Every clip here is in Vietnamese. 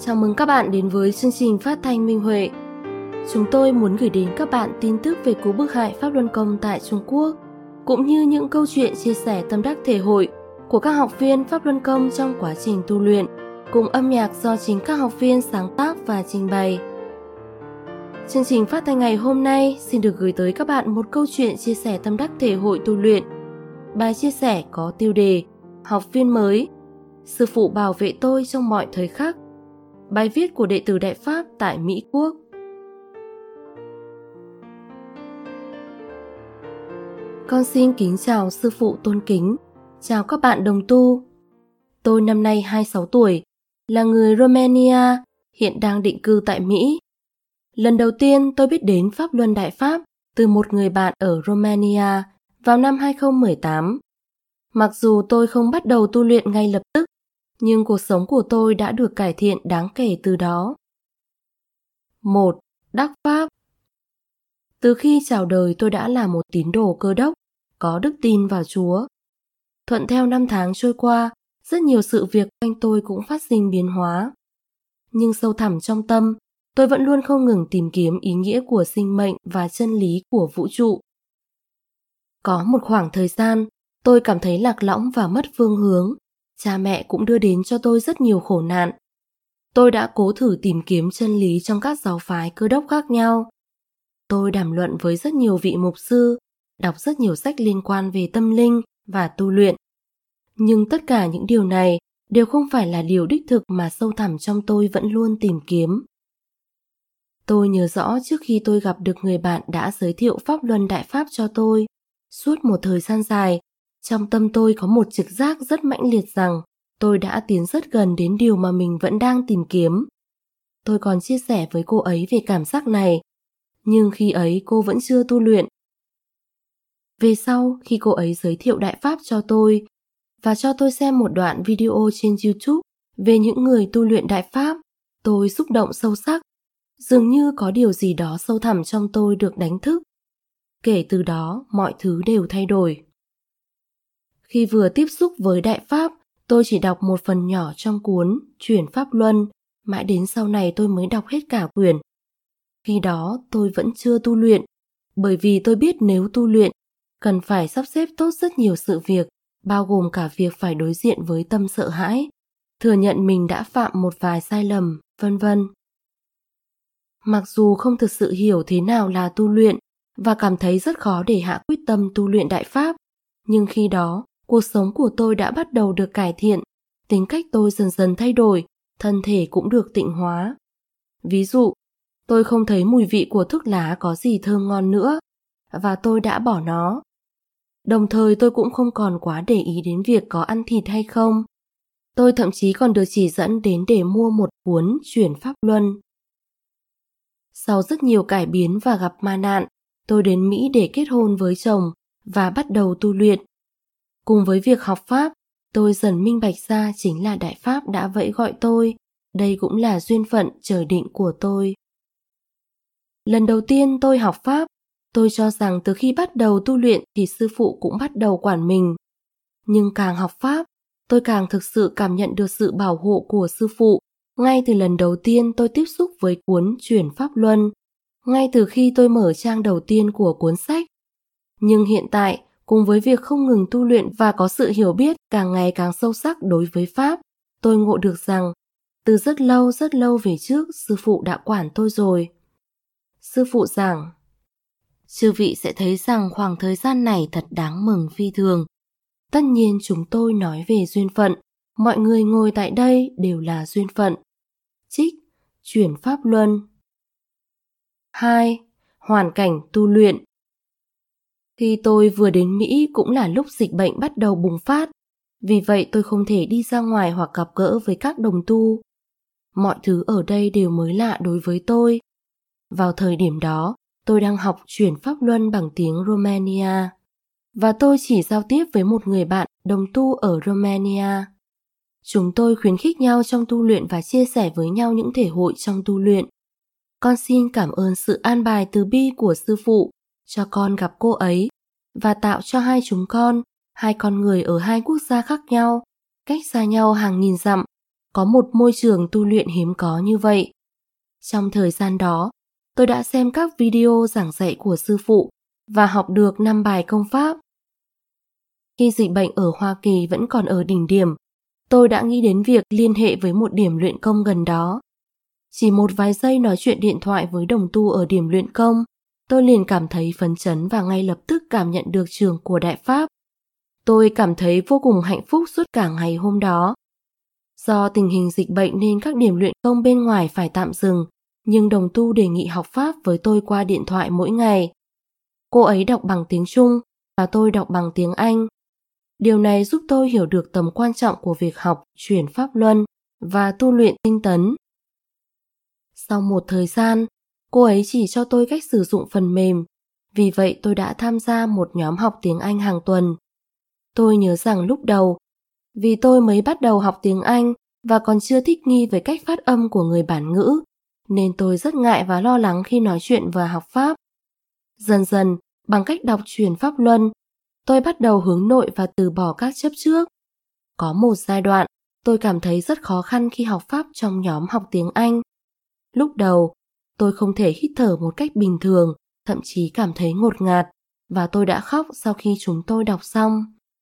Chào mừng các bạn đến với chương trình phát thanh Minh Huệ. Chúng tôi muốn gửi đến các bạn tin tức về cú bức hại Pháp Luân Công tại Trung Quốc, cũng như những câu chuyện chia sẻ tâm đắc thể hội của các học viên Pháp Luân Công trong quá trình tu luyện, cùng âm nhạc do chính các học viên sáng tác và trình bày. Chương trình phát thanh ngày hôm nay xin được gửi tới các bạn một câu chuyện chia sẻ tâm đắc thể hội tu luyện. Bài chia sẻ có tiêu đề Học viên mới, sư phụ bảo vệ tôi trong mọi thời khắc. Bài viết của đệ tử Đại Pháp tại Mỹ Quốc. Con xin kính chào sư phụ tôn kính, chào các bạn đồng tu. Tôi năm nay 26 tuổi, là người Romania, hiện đang định cư tại Mỹ. Lần đầu tiên tôi biết đến Pháp Luân Đại Pháp từ một người bạn ở Romania vào năm 2018. Mặc dù tôi không bắt đầu tu luyện ngay lập tức, nhưng cuộc sống của tôi đã được cải thiện đáng kể từ đó. 1. Đắc Pháp. Từ khi chào đời tôi đã là một tín đồ Cơ Đốc, có đức tin vào Chúa. Thuận theo năm tháng trôi qua, rất nhiều sự việc quanh tôi cũng phát sinh biến hóa. Nhưng sâu thẳm trong tâm, tôi vẫn luôn không ngừng tìm kiếm ý nghĩa của sinh mệnh và chân lý của vũ trụ. Có một khoảng thời gian, tôi cảm thấy lạc lõng và mất phương hướng. Cha mẹ cũng đưa đến cho tôi rất nhiều khổ nạn. Tôi đã cố thử tìm kiếm chân lý trong các giáo phái Cơ Đốc khác nhau. Tôi đàm luận với rất nhiều vị mục sư, đọc rất nhiều sách liên quan về tâm linh và tu luyện. Nhưng tất cả những điều này đều không phải là điều đích thực mà sâu thẳm trong tôi vẫn luôn tìm kiếm. Tôi nhớ rõ trước khi tôi gặp được người bạn đã giới thiệu Pháp Luân Đại Pháp cho tôi, suốt một thời gian dài, trong tâm tôi có một trực giác rất mãnh liệt rằng tôi đã tiến rất gần đến điều mà mình vẫn đang tìm kiếm. Tôi còn chia sẻ với cô ấy về cảm giác này, nhưng khi ấy cô vẫn chưa tu luyện. Về sau, khi cô ấy giới thiệu Đại Pháp cho tôi và cho tôi xem một đoạn video trên YouTube về những người tu luyện Đại Pháp, tôi xúc động sâu sắc. Dường như có điều gì đó sâu thẳm trong tôi được đánh thức. Kể từ đó, mọi thứ đều thay đổi. Khi vừa tiếp xúc với Đại Pháp, tôi chỉ đọc một phần nhỏ trong cuốn Chuyển Pháp Luân, mãi đến sau này tôi mới đọc hết cả quyển. Khi đó tôi vẫn chưa tu luyện, bởi vì tôi biết nếu tu luyện, cần phải sắp xếp tốt rất nhiều sự việc, bao gồm cả việc phải đối diện với tâm sợ hãi, thừa nhận mình đã phạm một vài sai lầm, vân vân. Mặc dù không thực sự hiểu thế nào là tu luyện và cảm thấy rất khó để hạ quyết tâm tu luyện Đại Pháp, nhưng khi đó, cuộc sống của tôi đã bắt đầu được cải thiện, tính cách tôi dần dần thay đổi, thân thể cũng được tịnh hóa. Ví dụ, tôi không thấy mùi vị của thuốc lá có gì thơm ngon nữa, và tôi đã bỏ nó. Đồng thời tôi cũng không còn quá để ý đến việc có ăn thịt hay không. Tôi thậm chí còn được chỉ dẫn đến để mua một cuốn Chuyển Pháp Luân. Sau rất nhiều cải biến và gặp ma nạn, tôi đến Mỹ để kết hôn với chồng và bắt đầu tu luyện. Cùng với việc học Pháp, tôi dần minh bạch ra chính là Đại Pháp đã vẫy gọi tôi. Đây cũng là duyên phận trời định của tôi. Lần đầu tiên tôi học Pháp, tôi cho rằng từ khi bắt đầu tu luyện thì sư phụ cũng bắt đầu quản mình. Nhưng càng học Pháp, tôi càng thực sự cảm nhận được sự bảo hộ của sư phụ. Ngay từ lần đầu tiên tôi tiếp xúc với cuốn Chuyển Pháp Luân, ngay từ khi tôi mở trang đầu tiên của cuốn sách. Nhưng hiện tại, cùng với việc không ngừng tu luyện và có sự hiểu biết càng ngày càng sâu sắc đối với Pháp, tôi ngộ được rằng, từ rất lâu về trước, sư phụ đã quản tôi rồi. Sư phụ giảng, chư vị sẽ thấy rằng khoảng thời gian này thật đáng mừng phi thường. Tất nhiên chúng tôi nói về duyên phận, mọi người ngồi tại đây đều là duyên phận. Trích, Chuyển Pháp Luân. 2. Hoàn cảnh tu luyện. Khi tôi vừa đến Mỹ cũng là lúc dịch bệnh bắt đầu bùng phát, vì vậy tôi không thể đi ra ngoài hoặc gặp gỡ với các đồng tu. Mọi thứ ở đây đều mới lạ đối với tôi. Vào thời điểm đó, tôi đang học Chuyển Pháp Luân bằng tiếng Romania, và tôi chỉ giao tiếp với một người bạn đồng tu ở Romania. Chúng tôi khuyến khích nhau trong tu luyện và chia sẻ với nhau những thể hội trong tu luyện. Con xin cảm ơn sự an bài từ bi của sư phụ, cho con gặp cô ấy, và tạo cho hai chúng con, hai con người ở hai quốc gia khác nhau, cách xa nhau hàng nghìn dặm, có một môi trường tu luyện hiếm có như vậy. Trong thời gian đó, tôi đã xem các video giảng dạy của sư phụ và học được 5 bài công pháp. Khi dịch bệnh ở Hoa Kỳ vẫn còn ở đỉnh điểm, tôi đã nghĩ đến việc liên hệ với một điểm luyện công gần đó. Chỉ một vài giây nói chuyện điện thoại với đồng tu ở điểm luyện công, tôi liền cảm thấy phấn chấn và ngay lập tức cảm nhận được trường của Đại Pháp. Tôi cảm thấy vô cùng hạnh phúc suốt cả ngày hôm đó. Do tình hình dịch bệnh nên các điểm luyện công bên ngoài phải tạm dừng, nhưng đồng tu đề nghị học Pháp với tôi qua điện thoại mỗi ngày. Cô ấy đọc bằng tiếng Trung và tôi đọc bằng tiếng Anh. Điều này giúp tôi hiểu được tầm quan trọng của việc học, chuyển Pháp Luân và tu luyện tinh tấn. Sau một thời gian, cô ấy chỉ cho tôi cách sử dụng phần mềm, vì vậy tôi đã tham gia một nhóm học tiếng Anh hàng tuần. Tôi nhớ rằng lúc đầu, vì tôi mới bắt đầu học tiếng Anh và còn chưa thích nghi với cách phát âm của người bản ngữ, nên tôi rất ngại và lo lắng khi nói chuyện và học Pháp. Dần dần, bằng cách đọc chuyển Pháp Luân, tôi bắt đầu hướng nội và từ bỏ các chấp trước. Có một giai đoạn, tôi cảm thấy rất khó khăn khi học Pháp trong nhóm học tiếng Anh. Lúc đầu, tôi không thể hít thở một cách bình thường, thậm chí cảm thấy ngột ngạt, và tôi đã khóc sau khi chúng tôi đọc xong.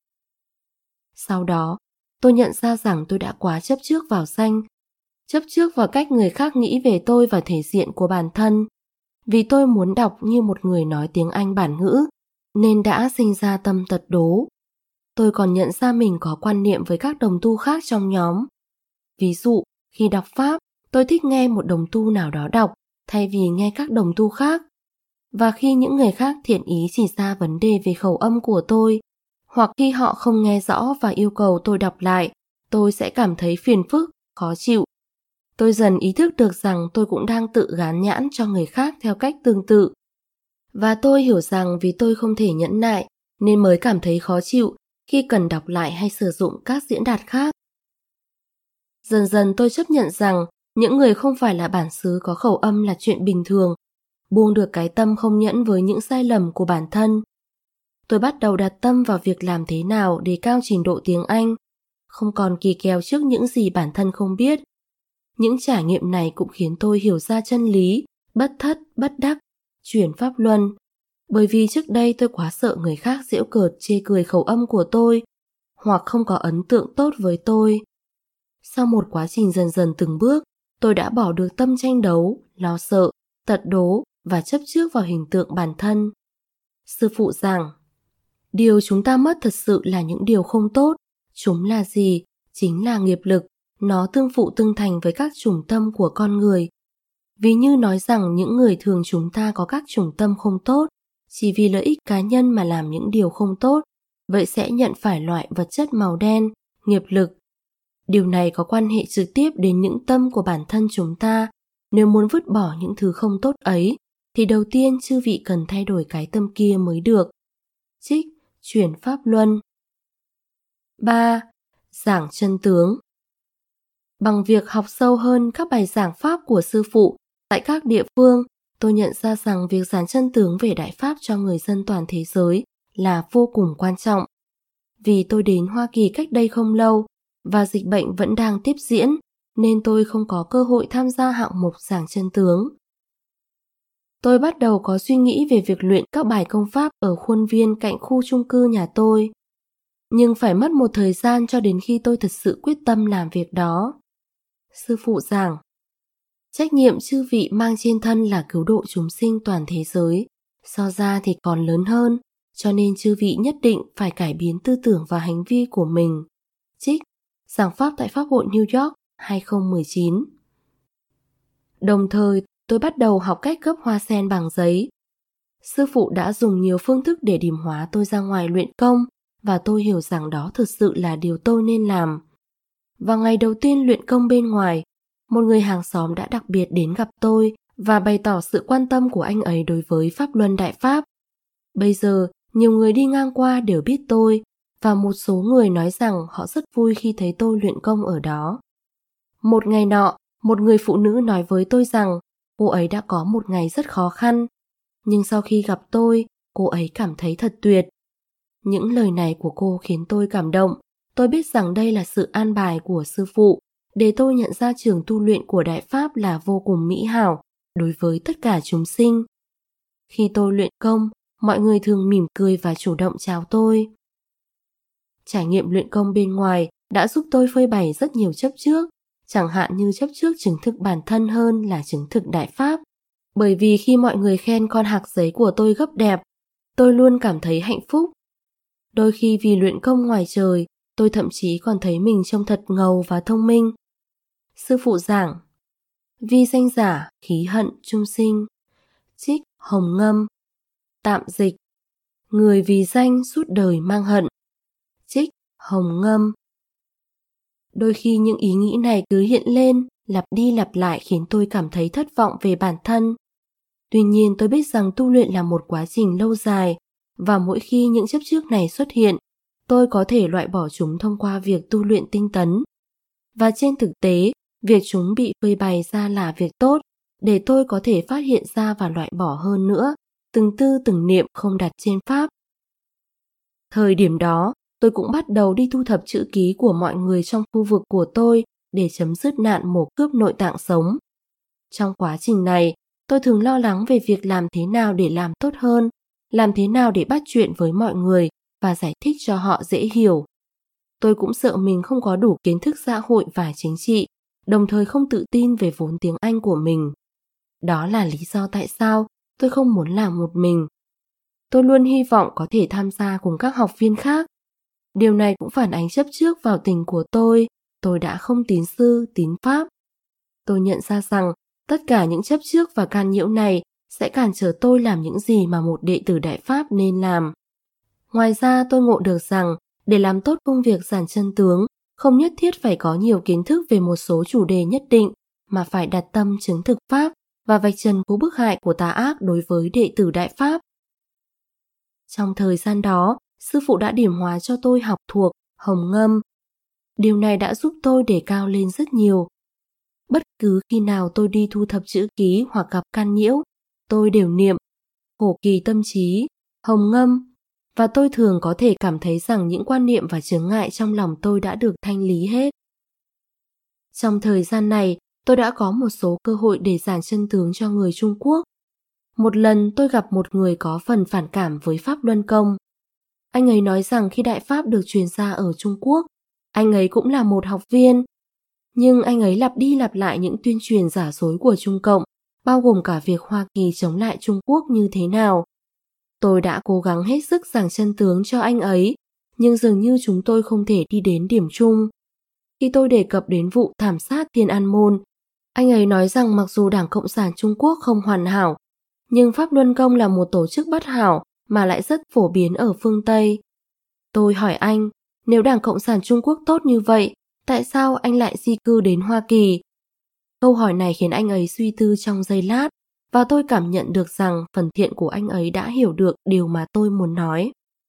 Sau đó, tôi nhận ra rằng tôi đã quá chấp trước vào danh, chấp trước vào cách người khác nghĩ về tôi và thể diện của bản thân. Vì tôi muốn đọc như một người nói tiếng Anh bản ngữ, nên đã sinh ra tâm tật đố. Tôi còn nhận ra mình có quan niệm với các đồng tu khác trong nhóm. Ví dụ, khi đọc Pháp, tôi thích nghe một đồng tu nào đó đọc, thay vì nghe các đồng tu khác. Và khi những người khác thiện ý chỉ ra vấn đề về khẩu âm của tôi, hoặc khi họ không nghe rõ và yêu cầu tôi đọc lại, tôi sẽ cảm thấy phiền phức, khó chịu. Tôi dần ý thức được rằng tôi cũng đang tự gán nhãn cho người khác theo cách tương tự. Và tôi hiểu rằng vì tôi không thể nhẫn nại, nên mới cảm thấy khó chịu khi cần đọc lại hay sử dụng các diễn đạt khác. Dần dần tôi chấp nhận rằng những người không phải là bản xứ có khẩu âm là chuyện bình thường, buông được cái tâm không nhẫn với những sai lầm của bản thân. Tôi bắt đầu đặt tâm vào việc làm thế nào để cao trình độ tiếng Anh, không còn kỳ kèo trước những gì bản thân không biết. Những trải nghiệm này cũng khiến tôi hiểu ra chân lý, bất thất, bất đắc, chuyển Pháp Luân. Bởi vì trước đây tôi quá sợ người khác giễu cợt chê cười khẩu âm của tôi, hoặc không có ấn tượng tốt với tôi. Sau một quá trình dần dần từng bước, tôi đã bỏ được tâm tranh đấu, lo sợ, tật đố và chấp trước vào hình tượng bản thân. Sư phụ giảng, điều chúng ta mất thật sự là những điều không tốt. Chúng là gì? Chính là nghiệp lực. Nó tương phụ tương thành với các chủng tâm của con người. Ví như nói rằng những người thường chúng ta có các chủng tâm không tốt, chỉ vì lợi ích cá nhân mà làm những điều không tốt, vậy sẽ nhận phải loại vật chất màu đen, nghiệp lực. Điều này có quan hệ trực tiếp đến những tâm của bản thân chúng ta. Nếu muốn vứt bỏ những thứ không tốt ấy, thì đầu tiên chư vị cần thay đổi cái tâm kia mới được. Trích, chuyển Pháp Luân. 3. Giảng chân tướng. Bằng việc học sâu hơn các bài giảng Pháp của sư phụ tại các địa phương, tôi nhận ra rằng việc giảng chân tướng về Đại Pháp cho người dân toàn thế giới là vô cùng quan trọng. Vì tôi đến Hoa Kỳ cách đây không lâu và dịch bệnh vẫn đang tiếp diễn, nên tôi không có cơ hội tham gia hạng mục giảng chân tướng. Tôi bắt đầu có suy nghĩ về việc luyện các bài công pháp ở khuôn viên cạnh khu chung cư nhà tôi. Nhưng phải mất một thời gian cho đến khi tôi thật sự quyết tâm làm việc đó. Sư phụ giảng, trách nhiệm chư vị mang trên thân là cứu độ chúng sinh toàn thế giới, so ra thì còn lớn hơn, cho nên chư vị nhất định phải cải biến tư tưởng và hành vi của mình. Trích, giảng pháp tại Pháp hội New York 2019. Đồng thời, tôi bắt đầu học cách gấp hoa sen bằng giấy. Sư phụ đã dùng nhiều phương thức để điểm hóa tôi ra ngoài luyện công, và tôi hiểu rằng đó thực sự là điều tôi nên làm. Vào ngày đầu tiên luyện công bên ngoài, một người hàng xóm đã đặc biệt đến gặp tôi và bày tỏ sự quan tâm của anh ấy đối với Pháp Luân Đại Pháp. Bây giờ, nhiều người đi ngang qua đều biết tôi, và một số người nói rằng họ rất vui khi thấy tôi luyện công ở đó. Một ngày nọ, một người phụ nữ nói với tôi rằng cô ấy đã có một ngày rất khó khăn, nhưng sau khi gặp tôi, cô ấy cảm thấy thật tuyệt. Những lời này của cô khiến tôi cảm động. Tôi biết rằng đây là sự an bài của sư phụ, để tôi nhận ra trường tu luyện của Đại Pháp là vô cùng mỹ hảo đối với tất cả chúng sinh. Khi tôi luyện công, mọi người thường mỉm cười và chủ động chào tôi. Trải nghiệm luyện công bên ngoài đã giúp tôi phơi bày rất nhiều chấp trước, chẳng hạn như chấp trước chứng thực bản thân hơn là chứng thực Đại Pháp. Bởi vì khi mọi người khen con hạc giấy của tôi gấp đẹp, tôi luôn cảm thấy hạnh phúc. Đôi khi vì luyện công ngoài trời, tôi thậm chí còn thấy mình trông thật ngầu và thông minh. Sư phụ giảng, vi danh giả, khí hận, chung sinh. Trích Hồng Ngâm. Tạm dịch, người vì danh suốt đời mang hận. Trích Hồng Ngâm. Đôi khi những ý nghĩ này cứ hiện lên, lặp đi lặp lại khiến tôi cảm thấy thất vọng về bản thân. Tuy nhiên tôi biết rằng tu luyện là một quá trình lâu dài, và mỗi khi những chấp trước này xuất hiện, tôi có thể loại bỏ chúng thông qua việc tu luyện tinh tấn. Và trên thực tế, việc chúng bị phơi bày ra là việc tốt, để tôi có thể phát hiện ra và loại bỏ hơn nữa, từng tư từng niệm không đặt trên Pháp. Thời điểm đó, tôi cũng bắt đầu đi thu thập chữ ký của mọi người trong khu vực của tôi để chấm dứt nạn mổ cướp nội tạng sống. Trong quá trình này, tôi thường lo lắng về việc làm thế nào để làm tốt hơn, làm thế nào để bắt chuyện với mọi người và giải thích cho họ dễ hiểu. Tôi cũng sợ mình không có đủ kiến thức xã hội và chính trị, đồng thời không tự tin về vốn tiếng Anh của mình. Đó là lý do tại sao tôi không muốn làm một mình. Tôi luôn hy vọng có thể tham gia cùng các học viên khác. Điều này cũng phản ánh chấp trước vào tình của tôi đã không tín sư, tín Pháp. Tôi nhận ra rằng tất cả những chấp trước và can nhiễu này sẽ cản trở tôi làm những gì mà một đệ tử Đại Pháp nên làm. Ngoài ra tôi ngộ được rằng để làm tốt công việc giản chân tướng, không nhất thiết phải có nhiều kiến thức về một số chủ đề nhất định, mà phải đặt tâm chứng thực Pháp và vạch trần cú bức hại của tà ác đối với đệ tử Đại Pháp. Trong thời gian đó, sư phụ đã điểm hóa cho tôi học thuộc Hồng Ngâm. Điều này đã giúp tôi đề cao lên rất nhiều. Bất cứ khi nào tôi đi thu thập chữ ký hoặc gặp can nhiễu, tôi đều niệm Khổ Kỳ Tâm Trí, Hồng Ngâm, và tôi thường có thể cảm thấy rằng những quan niệm và chướng ngại trong lòng tôi đã được thanh lý hết. Trong thời gian này, tôi đã có một số cơ hội để giảng chân tướng cho người Trung Quốc. Một lần tôi gặp một người có phần phản cảm với Pháp Luân Công. Anh ấy nói rằng khi Đại Pháp được truyền ra ở Trung Quốc, anh ấy cũng là một học viên. Nhưng anh ấy lặp đi lặp lại những tuyên truyền giả dối của Trung Cộng, bao gồm cả việc Hoa Kỳ chống lại Trung Quốc như thế nào. Tôi đã cố gắng hết sức giảng chân tướng cho anh ấy, nhưng dường như chúng tôi không thể đi đến điểm chung. Khi tôi đề cập đến vụ thảm sát Thiên An Môn, anh ấy nói rằng mặc dù Đảng Cộng sản Trung Quốc không hoàn hảo, nhưng Pháp Luân Công là một tổ chức bất hảo mà lại rất phổ biến ở phương Tây. Tôi hỏi anh, nếu Đảng Cộng sản Trung Quốc tốt như vậy, tại sao anh lại di cư đến Hoa Kỳ? Câu hỏi này khiến anh ấy suy tư trong giây lát, và tôi cảm nhận được rằng phần thiện của anh ấy đã hiểu được điều mà tôi muốn nói.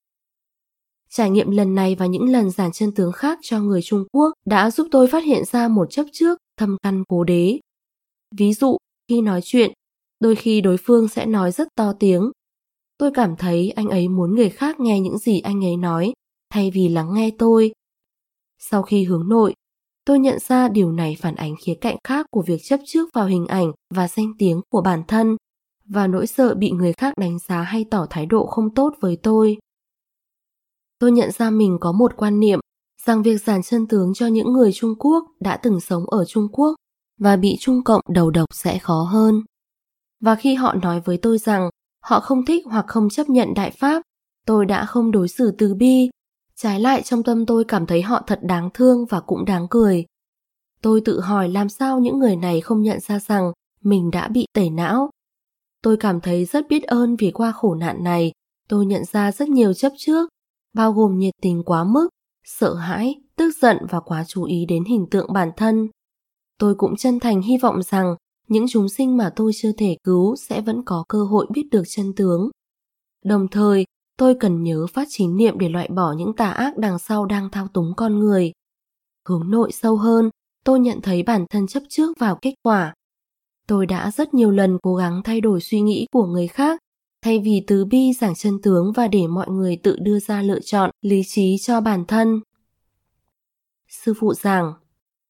Trải nghiệm lần này và những lần giảng chân tướng khác cho người Trung Quốc đã giúp tôi phát hiện ra một chấp trước thâm căn cố đế. Ví dụ, khi nói chuyện, đôi khi đối phương sẽ nói rất to tiếng. Tôi cảm thấy anh ấy muốn người khác nghe những gì anh ấy nói, thay vì lắng nghe tôi. Sau khi hướng nội, tôi nhận ra điều này phản ánh khía cạnh khác của việc chấp trước vào hình ảnh và danh tiếng của bản thân, và nỗi sợ bị người khác đánh giá hay tỏ thái độ không tốt với tôi. Tôi nhận ra mình có một quan niệm rằng việc giảng chân tướng cho những người Trung Quốc đã từng sống ở Trung Quốc và bị Trung Cộng đầu độc sẽ khó hơn. Và khi họ nói với tôi rằng họ không thích hoặc không chấp nhận Đại Pháp, tôi đã không đối xử từ bi. Trái lại, trong tâm tôi cảm thấy họ thật đáng thương và cũng đáng cười. Tôi tự hỏi làm sao những người này không nhận ra rằng mình đã bị tẩy não. Tôi cảm thấy rất biết ơn vì qua khổ nạn này, tôi nhận ra rất nhiều chấp trước, bao gồm nhiệt tình quá mức, sợ hãi, tức giận và quá chú ý đến hình tượng bản thân. Tôi cũng chân thành hy vọng rằng những chúng sinh mà tôi chưa thể cứu sẽ vẫn có cơ hội biết được chân tướng. Đồng thời, tôi cần nhớ phát chính niệm để loại bỏ những tà ác đằng sau đang thao túng con người. Hướng nội sâu hơn, tôi nhận thấy bản thân chấp trước vào kết quả. Tôi đã rất nhiều lần cố gắng thay đổi suy nghĩ của người khác, thay vì từ bi giảng chân tướng và để mọi người tự đưa ra lựa chọn lý trí cho bản thân. Sư phụ giảng,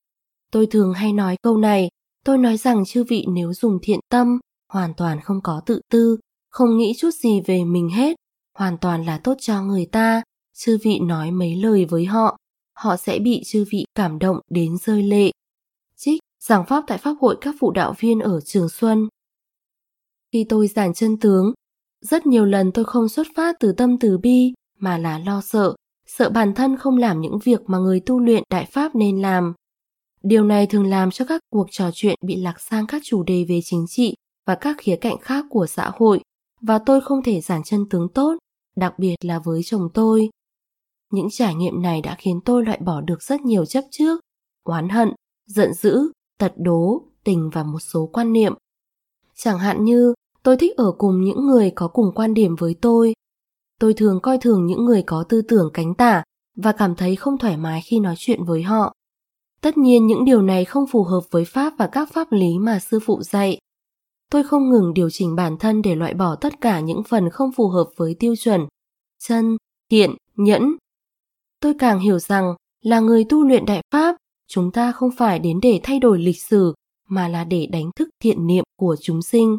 Tôi thường hay nói câu này, tôi nói rằng chư vị nếu dùng thiện tâm, hoàn toàn không có tự tư, không nghĩ chút gì về mình hết, hoàn toàn là tốt cho người ta, chư vị nói mấy lời với họ, họ sẽ bị chư vị cảm động đến rơi lệ. Trích giảng pháp tại Pháp hội các phụ đạo viên ở Trường Xuân. Khi tôi giảng chân tướng, rất nhiều lần tôi không xuất phát từ tâm từ bi, mà là lo sợ bản thân không làm những việc mà người tu luyện Đại Pháp nên làm. Điều này thường làm cho các cuộc trò chuyện bị lạc sang các chủ đề về chính trị và các khía cạnh khác của xã hội, và tôi không thể giảng chân tướng tốt, đặc biệt là với chồng tôi. Những trải nghiệm này đã khiến tôi loại bỏ được rất nhiều chấp trước, oán hận, giận dữ, tật đố, tình và một số quan niệm. Chẳng hạn như tôi thích ở cùng những người có cùng quan điểm với tôi. Tôi thường coi thường những người có tư tưởng cánh tả và cảm thấy không thoải mái khi nói chuyện với họ. Tất nhiên những điều này không phù hợp với Pháp và các pháp lý mà sư phụ dạy. Tôi không ngừng điều chỉnh bản thân để loại bỏ tất cả những phần không phù hợp với tiêu chuẩn chân, thiện, nhẫn. Tôi càng hiểu rằng là người tu luyện Đại Pháp, chúng ta không phải đến để thay đổi lịch sử mà là để đánh thức thiện niệm của chúng sinh.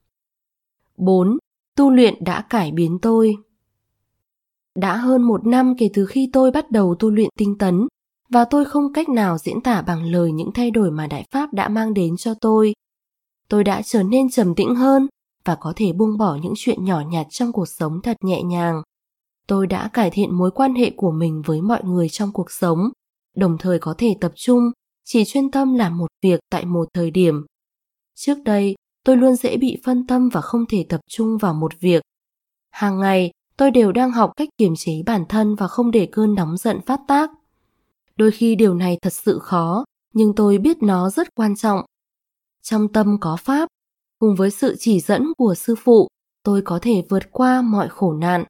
4. Tu luyện đã cải biến tôi. Đã hơn 1 năm kể từ khi tôi bắt đầu tu luyện tinh tấn, và tôi không cách nào diễn tả bằng lời những thay đổi mà Đại Pháp đã mang đến cho tôi. Tôi đã trở nên trầm tĩnh hơn và có thể buông bỏ những chuyện nhỏ nhặt trong cuộc sống thật nhẹ nhàng. Tôi đã cải thiện mối quan hệ của mình với mọi người trong cuộc sống, đồng thời có thể tập trung, chỉ chuyên tâm làm một việc tại một thời điểm. Trước đây, tôi luôn dễ bị phân tâm và không thể tập trung vào một việc. Hàng ngày, tôi đều đang học cách kiềm chế bản thân và không để cơn nóng giận phát tác. Đôi khi điều này thật sự khó, nhưng tôi biết nó rất quan trọng. Trong tâm có Pháp, cùng với sự chỉ dẫn của sư phụ, tôi có thể vượt qua mọi khổ nạn.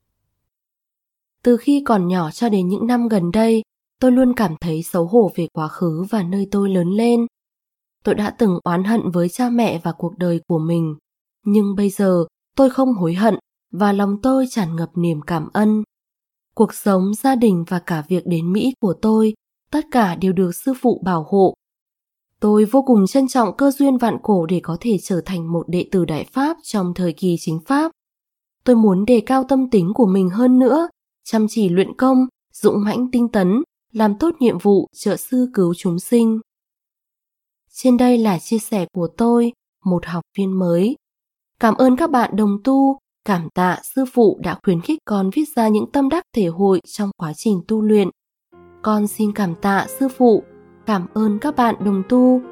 Từ khi còn nhỏ cho đến những năm gần đây, tôi luôn cảm thấy xấu hổ về quá khứ và nơi tôi lớn lên. Tôi đã từng oán hận với cha mẹ và cuộc đời của mình, nhưng bây giờ tôi không hối hận và lòng tôi tràn ngập niềm cảm ơn. Cuộc sống, gia đình và cả việc đến Mỹ của tôi, tất cả đều được sư phụ bảo hộ. Tôi vô cùng trân trọng cơ duyên vạn cổ để có thể trở thành một đệ tử Đại Pháp trong thời kỳ chính Pháp. Tôi muốn đề cao tâm tính của mình hơn nữa, chăm chỉ luyện công, dũng mãnh tinh tấn, làm tốt nhiệm vụ trợ sư cứu chúng sinh. Trên đây là chia sẻ của tôi, một học viên mới. Cảm ơn các bạn đồng tu, cảm tạ sư phụ đã khuyến khích con viết ra những tâm đắc thể hội trong quá trình tu luyện. Con xin cảm tạ sư phụ, cảm ơn các bạn đồng tu.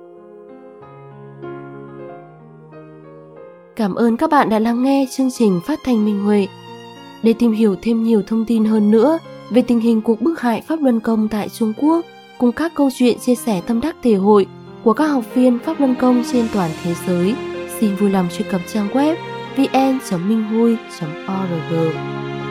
Cảm ơn các bạn đã lắng nghe chương trình phát thanh Minh Huệ. Để tìm hiểu thêm nhiều thông tin hơn nữa về tình hình cuộc bức hại Pháp Luân Công tại Trung Quốc, cùng các câu chuyện chia sẻ tâm đắc thể hội của các học viên Pháp Luân Công trên toàn thế giới, xin vui lòng truy cập trang web vn.minhui.org.